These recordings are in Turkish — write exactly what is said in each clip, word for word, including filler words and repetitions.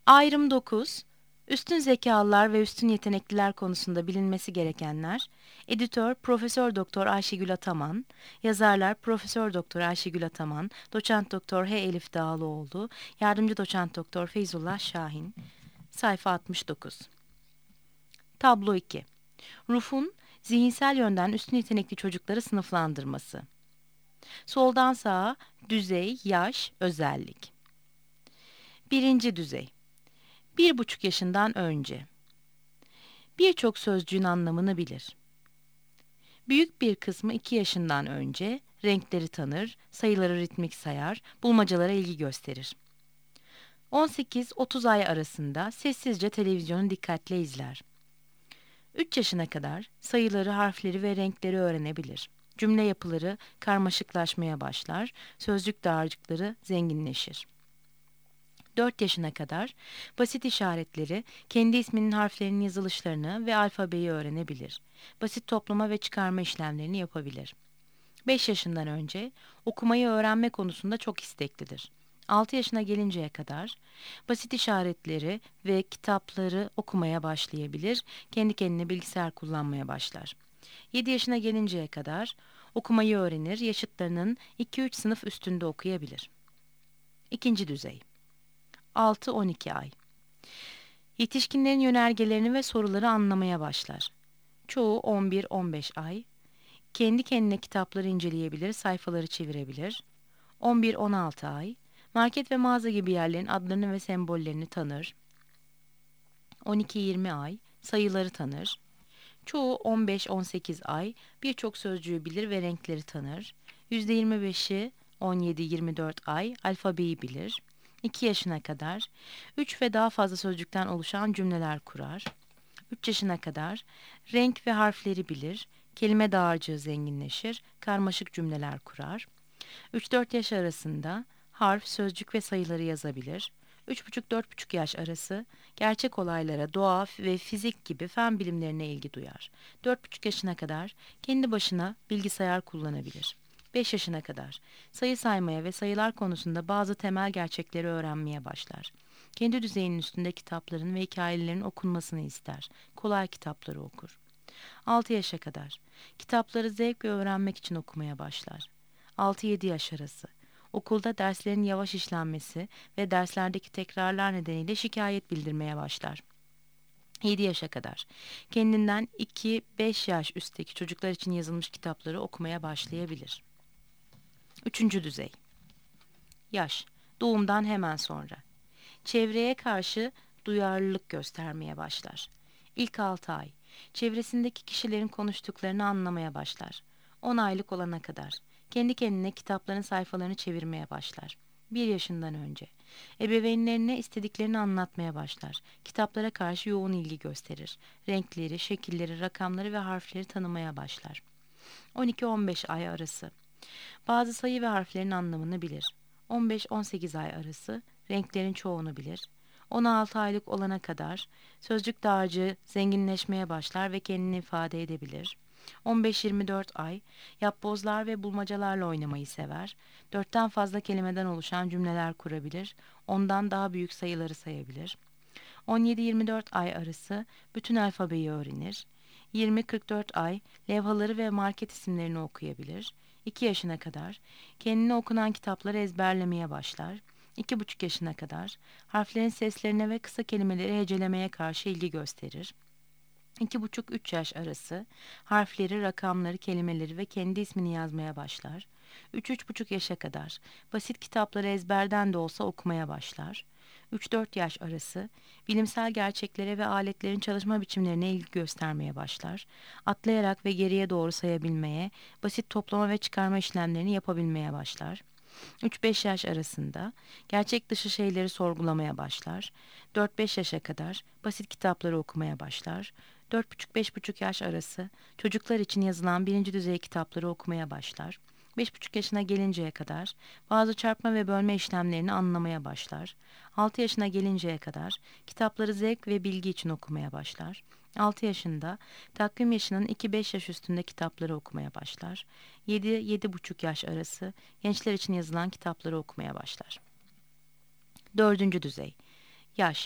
Ayrım dokuz. Üstün zekalılar ve üstün yetenekliler konusunda bilinmesi gerekenler. Editör Profesör Doktor Ayşegül Ataman, yazarlar Profesör Doktor Ayşegül Ataman, Doçent Doktor H. Elif Dağlıoğlu, Yardımcı Doçent Doktor Feyzullah Şahin. Sayfa altmış dokuz. Tablo iki. Ruf'un zihinsel yönden üstün yetenekli çocukları sınıflandırması. Soldan sağa düzey, yaş, özellik. Birinci düzey. Bir buçuk yaşından önce. Birçok sözcüğün anlamını bilir. Büyük bir kısmı iki yaşından önce renkleri tanır, sayıları ritmik sayar, bulmacalara ilgi gösterir. on sekiz otuz ay arasında sessizce televizyonu dikkatle izler. üç yaşına kadar sayıları, harfleri ve renkleri öğrenebilir. Cümle yapıları karmaşıklaşmaya başlar, sözcük dağarcıkları zenginleşir. dört yaşına kadar basit işaretleri, kendi isminin harflerinin yazılışlarını ve alfabeyi öğrenebilir. Basit toplama ve çıkarma işlemlerini yapabilir. beş yaşından önce okumayı öğrenme konusunda çok isteklidir. altı yaşına gelinceye kadar basit işaretleri ve kitapları okumaya başlayabilir, kendi kendine bilgisayar kullanmaya başlar. yedi yaşına gelinceye kadar okumayı öğrenir, yaşıtlarının iki üç sınıf üstünde okuyabilir. İkinci düzey. altı on iki ay. Yetişkinlerin yönergelerini ve soruları anlamaya başlar. Çoğu on bir on beş ay. Kendi kendine kitapları inceleyebilir, sayfaları çevirebilir. on bir on altı ay. Market ve mağaza gibi yerlerin adlarını ve sembollerini tanır. on iki yirmi ay. Sayıları tanır. Çoğu on beş on sekiz ay. Birçok sözcüğü bilir ve renkleri tanır. yüzde yirmi beşi on yedi yirmi dört ay alfabeyi bilir. iki yaşına kadar üç ve daha fazla sözcükten oluşan cümleler kurar. üç yaşına kadar renk ve harfleri bilir, kelime dağarcığı zenginleşir, karmaşık cümleler kurar. üç dört yaş arasında harf, sözcük ve sayıları yazabilir. üç buçuk dört buçuk yaş arası gerçek olaylara, doğa ve fizik gibi fen bilimlerine ilgi duyar. dört buçuk yaşına kadar kendi başına bilgisayar kullanabilir. beş yaşına kadar sayı saymaya ve sayılar konusunda bazı temel gerçekleri öğrenmeye başlar. Kendi düzeyinin üstünde kitapların ve hikayelerin okunmasını ister. Kolay kitapları okur. altı yaşa kadar kitapları zevk ve öğrenmek için okumaya başlar. altı yedi yaş arası okulda derslerin yavaş işlenmesi ve derslerdeki tekrarlar nedeniyle şikayet bildirmeye başlar. yedi yaşa kadar kendinden iki beş yaş üstteki çocuklar için yazılmış kitapları okumaya başlayabilir. Üçüncü düzey. Yaş, doğumdan hemen sonra. Çevreye karşı duyarlılık göstermeye başlar. İlk altı ay, çevresindeki kişilerin konuştuklarını anlamaya başlar. on aylık olana kadar, kendi kendine kitapların sayfalarını çevirmeye başlar. bir yaşından önce, ebeveynlerine istediklerini anlatmaya başlar. Kitaplara karşı yoğun ilgi gösterir. Renkleri, şekilleri, rakamları ve harfleri tanımaya başlar. on iki on beş ay arası. Bazı sayı ve harflerin anlamını bilir. on beş on sekiz ay arası renklerin çoğunu bilir. on altı aylık olana kadar sözcük dağarcığı zenginleşmeye başlar ve kendini ifade edebilir. on beş yirmi dört ay yapbozlar ve bulmacalarla oynamayı sever. dörtten fazla kelimeden oluşan cümleler kurabilir. Ondan daha büyük sayıları sayabilir. on yedi yirmi dört ay arası bütün alfabeyi öğrenir. yirmi kırk dört ay levhaları ve market isimlerini okuyabilir. iki yaşına kadar kendine okunan kitapları ezberlemeye başlar. iki buçuk yaşına kadar harflerin seslerine ve kısa kelimeleri hecelemeye karşı ilgi gösterir. iki buçuk üç yaş arası harfleri, rakamları, kelimeleri ve kendi ismini yazmaya başlar. üç üç buçuk yaşa kadar basit kitapları ezberden de olsa okumaya başlar. üç dört yaş arası bilimsel gerçeklere ve aletlerin çalışma biçimlerine ilgi göstermeye başlar. Atlayarak ve geriye doğru sayabilmeye, basit toplama ve çıkarma işlemlerini yapabilmeye başlar. üç beş yaş arasında gerçek dışı şeyleri sorgulamaya başlar. dört beş yaşa kadar basit kitapları okumaya başlar. dört buçuk beş buçuk yaş arası çocuklar için yazılan birinci düzey kitapları okumaya başlar. beş buçuk yaşına gelinceye kadar bazı çarpma ve bölme işlemlerini anlamaya başlar. altı yaşına gelinceye kadar kitapları zevk ve bilgi için okumaya başlar. altı yaşında takvim yaşının iki beş yaş üstünde kitapları okumaya başlar. yedi yedi buçuk yaş arası gençler için yazılan kitapları okumaya başlar. Dördüncü düzey. Yaş,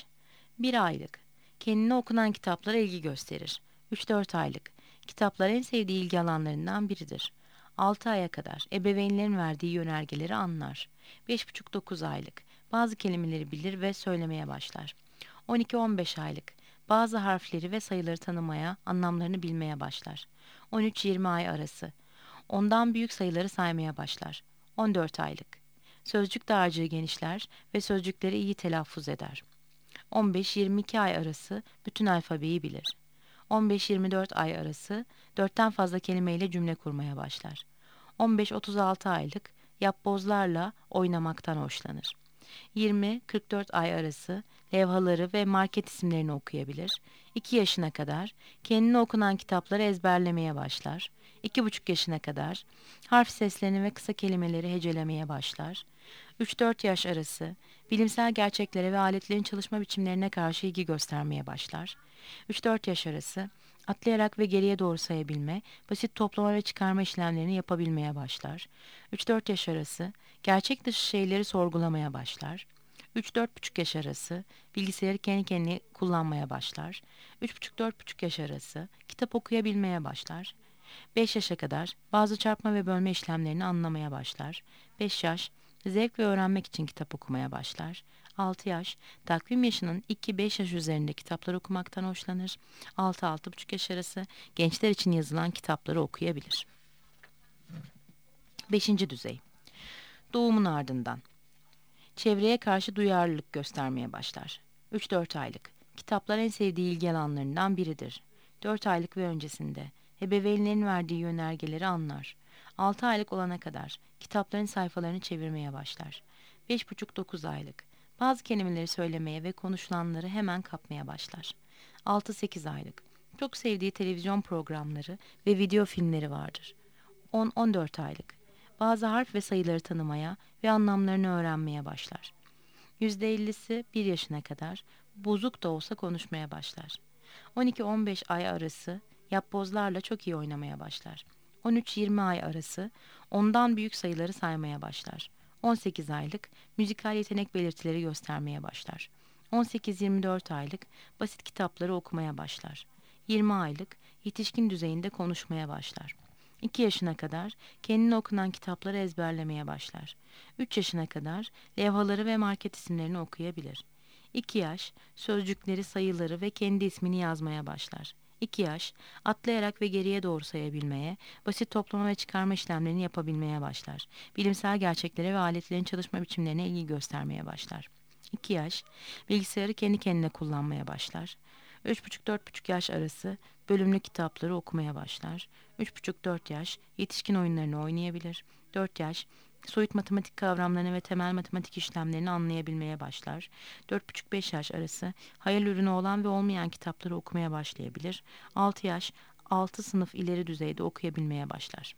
bir aylık. Kendine okunan kitaplara ilgi gösterir. üç dört aylık. Kitaplar en sevdiği ilgi alanlarından biridir. altı aya kadar ebeveynlerin verdiği yönergeleri anlar. beş buçuk dokuz aylık. Bazı kelimeleri bilir ve söylemeye başlar. on iki on beş aylık. Bazı harfleri ve sayıları tanımaya, anlamlarını bilmeye başlar. on üç yirmi ay arası. Ondan büyük sayıları saymaya başlar. on dört aylık. Sözcük dağarcığı genişler ve sözcükleri iyi telaffuz eder. on beş yirmi iki ay arası bütün alfabeyi bilir. on beş yirmi dört ay arası dörtten fazla kelimeyle cümle kurmaya başlar. on beş otuz altı aylık yapbozlarla oynamaktan hoşlanır. yirmi kırk dört ay arası levhaları ve market isimlerini okuyabilir. iki yaşına kadar kendine okunan kitapları ezberlemeye başlar. iki buçuk yaşına kadar harf seslerini ve kısa kelimeleri hecelemeye başlar. üç dört yaş arası bilimsel gerçeklere ve aletlerin çalışma biçimlerine karşı ilgi göstermeye başlar. üç dört yaş arası atlayarak ve geriye doğru sayabilme, basit toplama ve çıkarma işlemlerini yapabilmeye başlar. üç dört yaş arası gerçek dışı şeyleri sorgulamaya başlar. üç dört buçuk yaş arası bilgisayarı kendi kendine kullanmaya başlar. üç buçuk dört buçuk yaş arası kitap okuyabilmeye başlar. beş yaşa kadar bazı çarpma ve bölme işlemlerini anlamaya başlar. beş yaş zevk ve öğrenmek için kitap okumaya başlar. altı yaş takvim yaşının iki beş yaş üzerinde kitaplar okumaktan hoşlanır. altı altı buçuk yaş arası gençler için yazılan kitapları okuyabilir. beşinci düzey. Doğumun ardından çevreye karşı duyarlılık göstermeye başlar. üç dört aylık. Kitaplar en sevdiği ilgi alanlarından biridir. dört aylık ve öncesinde ebeveynlerin verdiği yönergeleri anlar. altı aylık olana kadar kitapların sayfalarını çevirmeye başlar. beş buçuk dokuz aylık. Bazı kelimeleri söylemeye ve konuşulanları hemen kapmaya başlar. altı sekiz aylık. Çok sevdiği televizyon programları ve video filmleri vardır. on on dört aylık. Bazı harf ve sayıları tanımaya ve anlamlarını öğrenmeye başlar. yüzde ellisi bir yaşına kadar bozuk da olsa konuşmaya başlar. on iki on beş ay arası yapbozlarla çok iyi oynamaya başlar. on üç yirmi ay arası ondan büyük sayıları saymaya başlar. on sekiz aylık müzikal yetenek belirtileri göstermeye başlar. on sekiz yirmi dört aylık basit kitapları okumaya başlar. yirmi aylık yetişkin düzeyinde konuşmaya başlar. iki yaşına kadar kendine okunan kitapları ezberlemeye başlar. üç yaşına kadar levhaları ve market isimlerini okuyabilir. iki yaş sözcükleri, sayıları ve kendi ismini yazmaya başlar. iki yaş atlayarak ve geriye doğru sayabilmeye, basit toplama ve çıkarma işlemlerini yapabilmeye başlar. Bilimsel gerçeklere ve aletlerin çalışma biçimlerine ilgi göstermeye başlar. iki yaş bilgisayarı kendi kendine kullanmaya başlar. üç buçuk dört buçuk yaş arası bölümlü kitapları okumaya başlar. üç buçuk dört yaş yetişkin oyunlarını oynayabilir. dört yaş soyut matematik kavramlarını ve temel matematik işlemlerini anlayabilmeye başlar. dört buçuk beş yaş arası hayal ürünü olan ve olmayan kitapları okumaya başlayabilir. altı yaş altı sınıf ileri düzeyde okuyabilmeye başlar.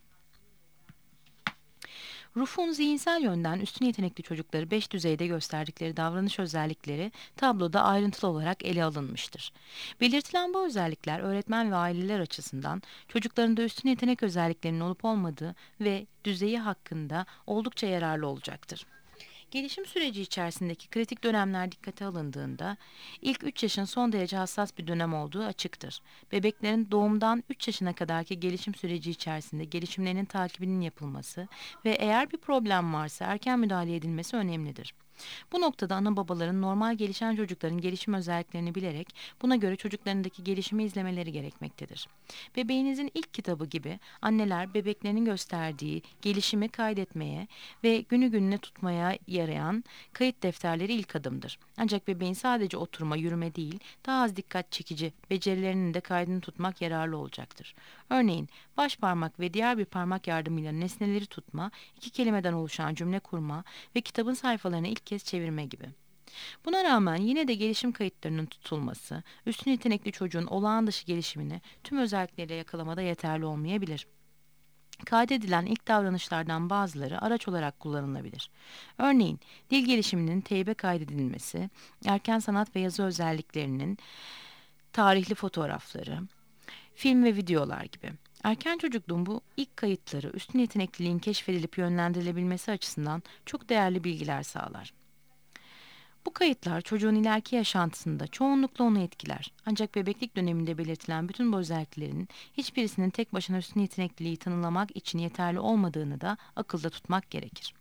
Ruf'un zihinsel yönden üstün yetenekli çocukları beş düzeyde gösterdikleri davranış özellikleri tabloda ayrıntılı olarak ele alınmıştır. Belirtilen bu özellikler öğretmen ve aileler açısından çocuklarında üstün yetenek özelliklerinin olup olmadığı ve düzeyi hakkında oldukça yararlı olacaktır. Gelişim süreci içerisindeki kritik dönemler dikkate alındığında ilk üç yaşın son derece hassas bir dönem olduğu açıktır. Bebeklerin doğumdan üç yaşına kadarki gelişim süreci içerisinde gelişimlerinin takibinin yapılması ve eğer bir problem varsa erken müdahale edilmesi önemlidir. Bu noktada ana babaların normal gelişen çocukların gelişim özelliklerini bilerek buna göre çocuklarındaki gelişimi izlemeleri gerekmektedir. Bebeğinizin ilk kitabı gibi anneler bebeklerinin gösterdiği gelişimi kaydetmeye ve günü gününe tutmaya yarayan kayıt defterleri ilk adımdır. Ancak bebeğin sadece oturma, yürüme değil, daha az dikkat çekici becerilerinin de kaydını tutmak yararlı olacaktır. Örneğin baş parmak ve diğer bir parmak yardımıyla nesneleri tutma, iki kelimeden oluşan cümle kurma ve kitabın sayfalarını ilk kez çevirme gibi. Buna rağmen yine de gelişim kayıtlarının tutulması, üstün yetenekli çocuğun olağan dışı gelişimini tüm özellikleriyle yakalamada yeterli olmayabilir. Kaydedilen ilk davranışlardan bazıları araç olarak kullanılabilir. Örneğin dil gelişiminin teybe kaydedilmesi, erken sanat ve yazı özelliklerinin tarihli fotoğrafları, film ve videolar gibi. Erken çocukluğun bu ilk kayıtları üstün yetenekliliğin keşfedilip yönlendirilebilmesi açısından çok değerli bilgiler sağlar. Bu kayıtlar çocuğun ileriki yaşantısında çoğunlukla onu etkiler. Ancak bebeklik döneminde belirtilen bütün bu özelliklerin hiçbirisinin tek başına üstün yetenekliliği tanımlamak için yeterli olmadığını da akılda tutmak gerekir.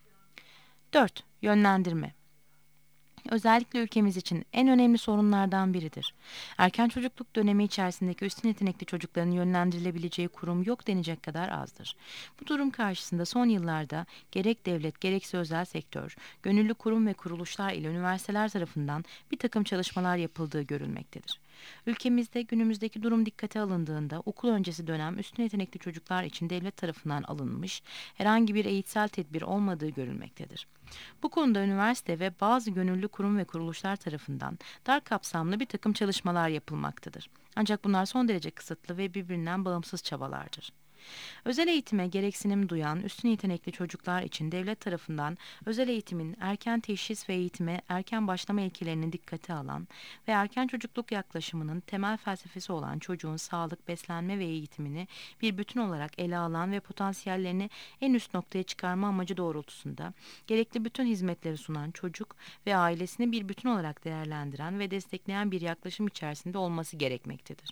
dört. Yönlendirme. Özellikle ülkemiz için en önemli sorunlardan biridir. Erken çocukluk dönemi içerisindeki üstün yetenekli çocukların yönlendirilebileceği kurum yok denecek kadar azdır. Bu durum karşısında son yıllarda gerek devlet gerekse özel sektör, gönüllü kurum ve kuruluşlar ile üniversiteler tarafından bir takım çalışmalar yapıldığı görülmektedir. Ülkemizde günümüzdeki durum dikkate alındığında okul öncesi dönem üstün yetenekli çocuklar için devlet tarafından alınmış herhangi bir eğitsel tedbir olmadığı görülmektedir. Bu konuda üniversite ve bazı gönüllü kurum ve kuruluşlar tarafından dar kapsamlı bir takım çalışmalar yapılmaktadır. Ancak bunlar son derece kısıtlı ve birbirinden bağımsız çabalardır. Özel eğitime gereksinim duyan üstün yetenekli çocuklar için devlet tarafından özel eğitimin erken teşhis ve eğitime erken başlama ilkelerinin dikkate alan ve erken çocukluk yaklaşımının temel felsefesi olan çocuğun sağlık, beslenme ve eğitimini bir bütün olarak ele alan ve potansiyellerini en üst noktaya çıkarma amacı doğrultusunda gerekli bütün hizmetleri sunan çocuk ve ailesini bir bütün olarak değerlendiren ve destekleyen bir yaklaşım içerisinde olması gerekmektedir.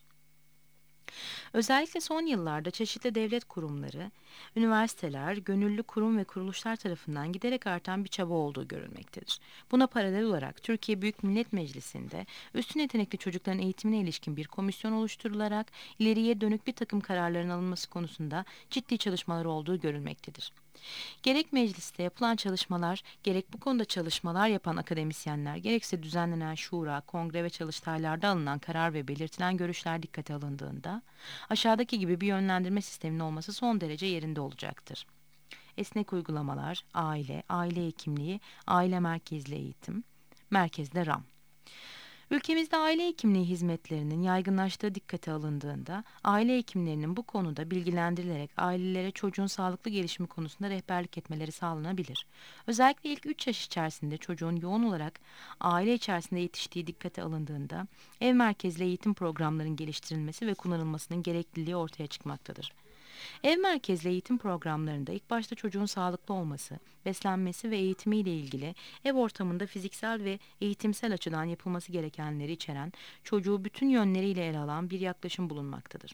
Özellikle son yıllarda çeşitli devlet kurumları, üniversiteler, gönüllü kurum ve kuruluşlar tarafından giderek artan bir çaba olduğu görülmektedir. Buna paralel olarak Türkiye Büyük Millet Meclisi'nde üstün yetenekli çocukların eğitimine ilişkin bir komisyon oluşturularak ileriye dönük bir takım kararların alınması konusunda ciddi çalışmalar olduğu görülmektedir. Gerek mecliste yapılan çalışmalar, gerek bu konuda çalışmalar yapan akademisyenler, gerekse düzenlenen şura, kongre ve çalıştaylarda alınan karar ve belirtilen görüşler dikkate alındığında, aşağıdaki gibi bir yönlendirme sisteminin olması son derece yerinde olacaktır. Esnek uygulamalar, aile, aile hekimliği, aile merkezli eğitim, merkezde RAM. Ülkemizde aile hekimliği hizmetlerinin yaygınlaştığı dikkate alındığında, aile hekimlerinin bu konuda bilgilendirilerek ailelere çocuğun sağlıklı gelişimi konusunda rehberlik etmeleri sağlanabilir. Özellikle ilk üç yaş içerisinde çocuğun yoğun olarak aile içerisinde yetiştiği dikkate alındığında, ev merkezli eğitim programlarının geliştirilmesi ve kullanılmasının gerekliliği ortaya çıkmaktadır. Ev merkezli eğitim programlarında ilk başta çocuğun sağlıklı olması, beslenmesi ve eğitimiyle ilgili ev ortamında fiziksel ve eğitimsel açıdan yapılması gerekenleri içeren, çocuğu bütün yönleriyle ele alan bir yaklaşım bulunmaktadır.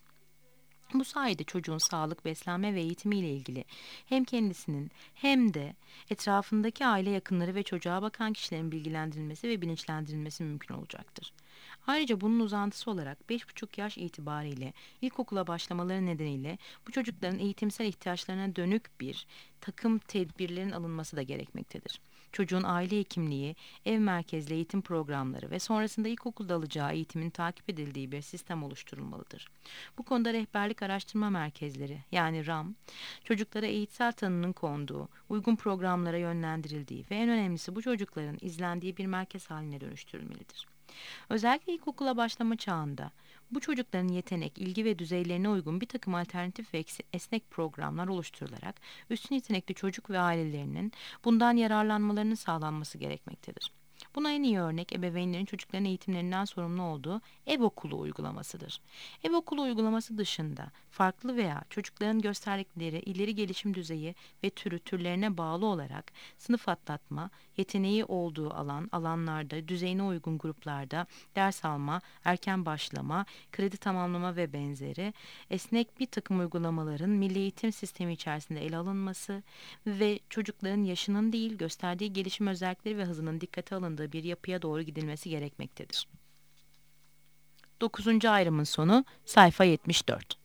Bu sayede çocuğun sağlık, beslenme ve eğitimiyle ilgili hem kendisinin hem de etrafındaki aile yakınları ve çocuğa bakan kişilerin bilgilendirilmesi ve bilinçlendirilmesi mümkün olacaktır. Ayrıca bunun uzantısı olarak beş buçuk yaş itibariyle ilkokula başlamaları nedeniyle bu çocukların eğitimsel ihtiyaçlarına dönük bir takım tedbirlerin alınması da gerekmektedir. Çocuğun aile hekimliği, ev merkezli eğitim programları ve sonrasında ilkokulda alacağı eğitimin takip edildiği bir sistem oluşturulmalıdır. Bu konuda rehberlik araştırma merkezleri yani RAM, çocuklara eğitsel tanının konduğu, uygun programlara yönlendirildiği ve en önemlisi bu çocukların izlendiği bir merkez haline dönüştürülmelidir. Özellikle ilkokula başlama çağında bu çocukların yetenek, ilgi ve düzeylerine uygun bir takım alternatif ve esnek programlar oluşturularak üstün yetenekli çocuk ve ailelerinin bundan yararlanmalarının sağlanması gerekmektedir. Buna en iyi örnek ebeveynlerin çocukların eğitimlerinden sorumlu olduğu ev okulu uygulamasıdır. Ev okulu uygulaması dışında farklı veya çocukların gösterdikleri ileri gelişim düzeyi ve türü türlerine bağlı olarak sınıf atlatma, yeteneği olduğu alan, alanlarda, düzeyine uygun gruplarda ders alma, erken başlama, kredi tamamlama ve benzeri esnek bir takım uygulamaların milli eğitim sistemi içerisinde ele alınması ve çocukların yaşının değil gösterdiği gelişim özellikleri ve hızının dikkate alındığı bir yapıya doğru gidilmesi gerekmektedir. Dokuzuncu ayrımın sonu sayfa yetmiş dört.